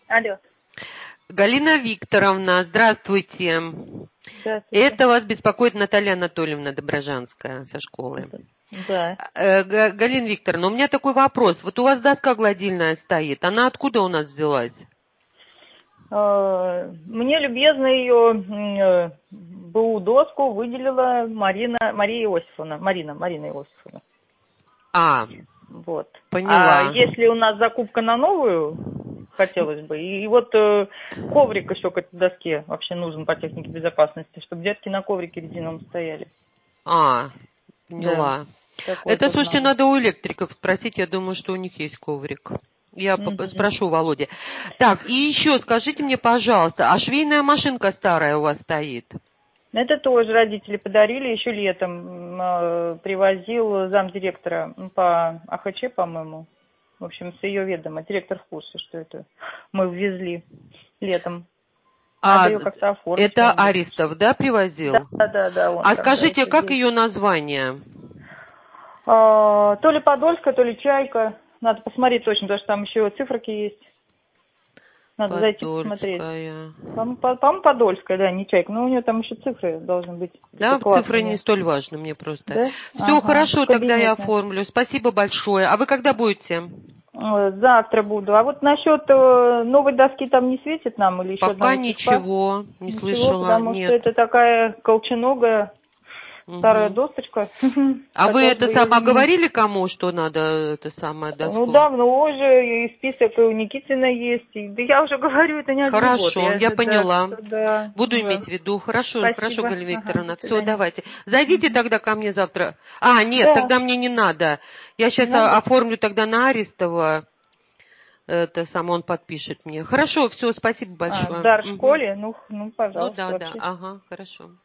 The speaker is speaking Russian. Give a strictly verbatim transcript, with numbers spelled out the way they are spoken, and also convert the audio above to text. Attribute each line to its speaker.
Speaker 1: Алло.
Speaker 2: Галина Викторовна, здравствуйте.
Speaker 1: Здравствуйте.
Speaker 2: Это вас беспокоит Наталья Анатольевна Доброжанская со школы.
Speaker 1: Да.
Speaker 2: Э, Га- Галина Викторовна, у меня такой вопрос. Вот у вас доска гладильная стоит. Она откуда у нас взялась?
Speaker 1: Э, Мне любезно ее БУ доску выделила Марина, Мария Иосифовна. Марина, Марина Иосифовна.
Speaker 2: А,
Speaker 1: Вот. А
Speaker 2: поняла.
Speaker 1: если у нас закупка на новую, хотелось бы, и, и вот э, коврик еще к этой доске вообще нужен по технике безопасности, чтобы детки на коврике резиновом стояли.
Speaker 2: А,
Speaker 1: Да,
Speaker 2: поняла.
Speaker 1: такое
Speaker 2: Это,
Speaker 1: тоже
Speaker 2: слушайте,
Speaker 1: надо.
Speaker 2: надо у электриков спросить. Я думаю, что у них есть коврик. Я поп-
Speaker 1: Мгм.
Speaker 2: спрошу Володе. Так, и еще скажите мне, пожалуйста, а швейная машинка старая у вас стоит?
Speaker 1: Это тоже родители подарили еще летом. Э, Привозил замдиректора по АХЧ, по-моему. В общем, с ее ведома. Директор в курсе, что это мы ввезли летом. Надо
Speaker 2: А,
Speaker 1: ее как-то оформить,
Speaker 2: это
Speaker 1: может быть.
Speaker 2: Аристов, да,
Speaker 1: Да,
Speaker 2: привозил?
Speaker 1: да, да, да, он
Speaker 2: А
Speaker 1: тогда
Speaker 2: скажите,
Speaker 1: еще
Speaker 2: как
Speaker 1: здесь.
Speaker 2: ее название?
Speaker 1: А, то ли Подольская, то ли Чайка. Надо посмотреть точно, потому что там еще циферки есть. Надо зайти посмотреть.
Speaker 2: Подольская.
Speaker 1: По-моему, по- по-моему, Подольская, да, не Чайка. Но у нее там еще цифры должны быть какие-то
Speaker 2: Да, цифры не
Speaker 1: классные.
Speaker 2: столь важны мне просто.
Speaker 1: Да?
Speaker 2: Все
Speaker 1: Ага,
Speaker 2: хорошо, тогда я
Speaker 1: кабинетная.
Speaker 2: оформлю. Спасибо большое. А вы когда будете?
Speaker 1: Э, Завтра буду. А вот насчет э, новой доски там не светит нам или еще
Speaker 2: Пока
Speaker 1: одного цеха?
Speaker 2: ничего не
Speaker 1: Ничего,
Speaker 2: слышала,
Speaker 1: потому что
Speaker 2: нет.
Speaker 1: это такая колченогая старая
Speaker 2: Мгм.
Speaker 1: досточка.
Speaker 2: А вы
Speaker 1: Хотелось
Speaker 2: это
Speaker 1: бы ее
Speaker 2: сама
Speaker 1: заменить.
Speaker 2: говорили кому, что надо это самое
Speaker 1: Ну,
Speaker 2: доску?
Speaker 1: давно уже, и список и у Никитина есть. И- да я уже говорю, это не один год.
Speaker 2: Хорошо,
Speaker 1: Я
Speaker 2: я
Speaker 1: же, да,
Speaker 2: поняла.
Speaker 1: что, да,
Speaker 2: Буду
Speaker 1: да.
Speaker 2: иметь в виду. Хорошо, хорошо,
Speaker 1: Спасибо.
Speaker 2: Галина
Speaker 1: Ага, до
Speaker 2: Викторовна. Все,
Speaker 1: свидания.
Speaker 2: давайте. Зайдите
Speaker 1: Мгм.
Speaker 2: тогда ко мне завтра. А, нет,
Speaker 1: Да,
Speaker 2: тогда мне не надо. Я
Speaker 1: не
Speaker 2: сейчас
Speaker 1: надо?
Speaker 2: оформлю тогда на Арестова. Это сам он подпишет мне. Хорошо, все, спасибо
Speaker 1: А, в
Speaker 2: большое.
Speaker 1: дар
Speaker 2: Мгм.
Speaker 1: школе? Ну, х- ну,
Speaker 2: Ну
Speaker 1: пожалуйста,
Speaker 2: да, да,
Speaker 1: вообще.
Speaker 2: ага, хорошо.